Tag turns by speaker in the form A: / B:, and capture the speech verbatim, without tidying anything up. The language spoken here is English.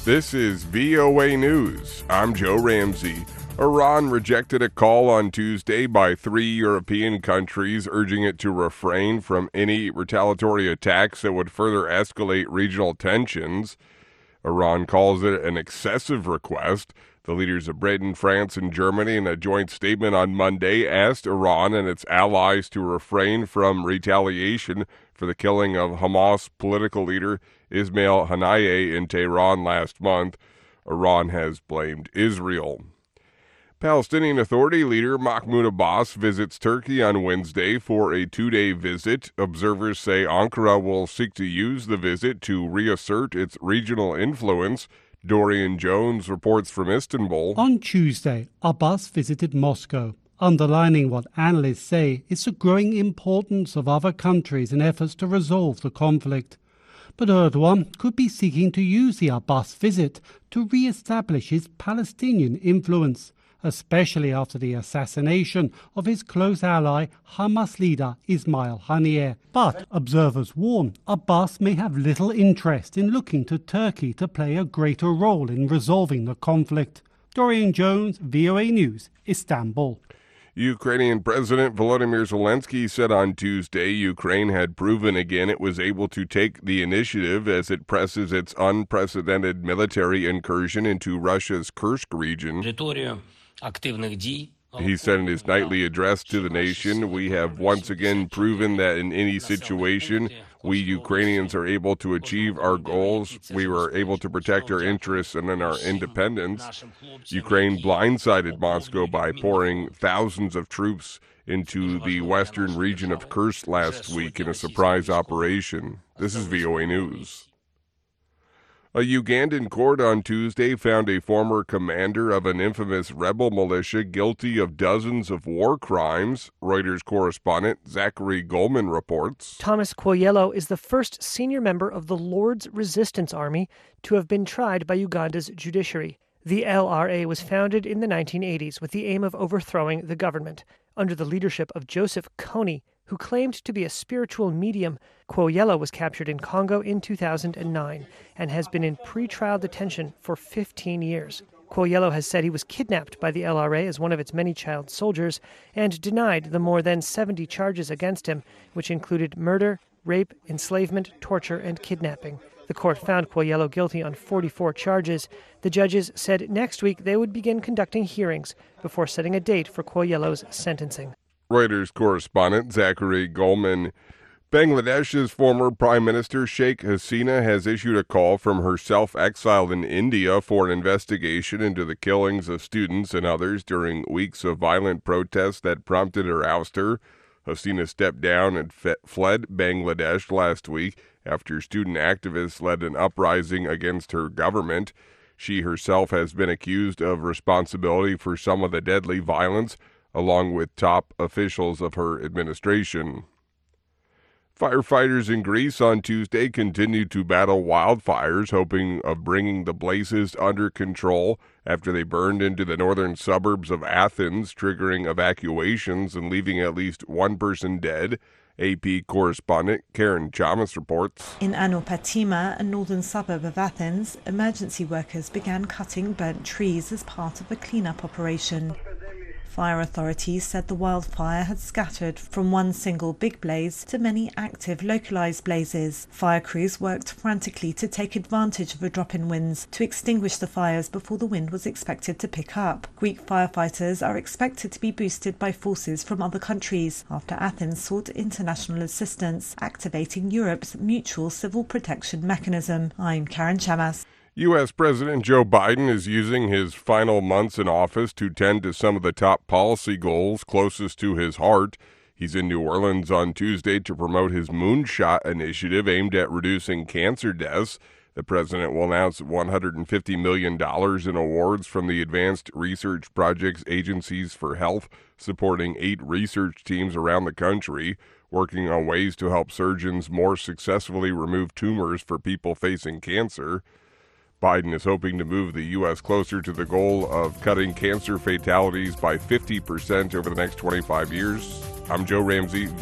A: This is V O A News. I'm Joe Ramsey. Iran rejected a call on Tuesday by three European countries urging it to refrain from any retaliatory attacks that would further escalate regional tensions. Iran calls it an excessive request. The leaders of Britain, France, and Germany, in a joint statement on Monday, asked Iran and its allies to refrain from retaliation for the killing of Hamas political leader Ismail Haniyeh in Tehran last month. Iran has blamed Israel. Palestinian Authority leader Mahmoud Abbas visits Turkey on Wednesday for a two-day visit. Observers say Ankara will seek to use the visit to reassert its regional influence. Dorian Jones reports from Istanbul.
B: On Tuesday, Abbas visited Moscow, underlining what analysts say is the growing importance of other countries in efforts to resolve the conflict. But Erdogan could be seeking to use the Abbas visit to re-establish his Palestinian influence, especially after the assassination of his close ally, Hamas leader Ismail Haniyeh. But observers warn Abbas may have little interest in looking to Turkey to play a greater role in resolving the conflict. Dorian Jones, V O A News, Istanbul.
A: Ukrainian President Volodymyr Zelensky said on Tuesday Ukraine had proven again it was able to take the initiative as it presses its unprecedented military incursion into Russia's Kursk region. He said in his nightly address to the nation, "We have once again proven that in any situation, we Ukrainians are able to achieve our goals. We were able to protect our interests and our independence." Ukraine blindsided Moscow by pouring thousands of troops into the western region of Kursk last week in a surprise operation. This is V O A News. A Ugandan court on Tuesday found a former commander of an infamous rebel militia guilty of dozens of war crimes. Reuters correspondent Zachary Goldman reports.
C: Thomas Kwoyelo is the first senior member of the Lord's Resistance Army to have been tried by Uganda's judiciary. The L R A was founded in the nineteen eighties with the aim of overthrowing the government. Under the leadership of Joseph Kony, who claimed to be a spiritual medium, Kwoyelo was captured in Congo in two thousand nine and has been in pre-trial detention for fifteen years. Kwoyelo has said he was kidnapped by the L R A as one of its many child soldiers and denied the more than seventy charges against him, which included murder, rape, enslavement, torture, and kidnapping. The court found Kwoyelo guilty on forty-four charges. The judges said next week they would begin conducting hearings before setting a date for Kwoyelo's sentencing.
A: Reuters correspondent Zachary Goldman. Bangladesh's former Prime Minister Sheikh Hasina has issued a call from herself exiled in India for an investigation into the killings of students and others during weeks of violent protests that prompted her ouster. Hasina stepped down and fe- fled Bangladesh last week after student activists led an uprising against her government. She herself has been accused of responsibility for some of the deadly violence, along with top officials of her administration. Firefighters in Greece on Tuesday continued to battle wildfires, hoping of bringing the blazes under control after they burned into the northern suburbs of Athens, triggering evacuations and leaving at least one person dead. A P correspondent Karen Chamas reports.
D: In Anopatima, a northern suburb of Athens, emergency workers began cutting burnt trees as part of a cleanup operation. Fire authorities said the wildfire had scattered from one single big blaze to many active localized blazes. Fire crews worked frantically to take advantage of a drop in winds to extinguish the fires before the wind was expected to pick up. Greek firefighters are expected to be boosted by forces from other countries after Athens sought international assistance, activating Europe's mutual civil protection mechanism. I'm Karen Chamas.
A: U S. President Joe Biden is using his final months in office to tend to some of the top policy goals closest to his heart. He's in New Orleans on Tuesday to promote his Moonshot initiative aimed at reducing cancer deaths. The president will announce one hundred fifty million dollars in awards from the Advanced Research Projects Agencies for Health, supporting eight research teams around the country, working on ways to help surgeons more successfully remove tumors for people facing cancer. Biden is hoping to move the U S closer to the goal of cutting cancer fatalities by fifty percent over the next twenty-five years. I'm Joe Ramsey.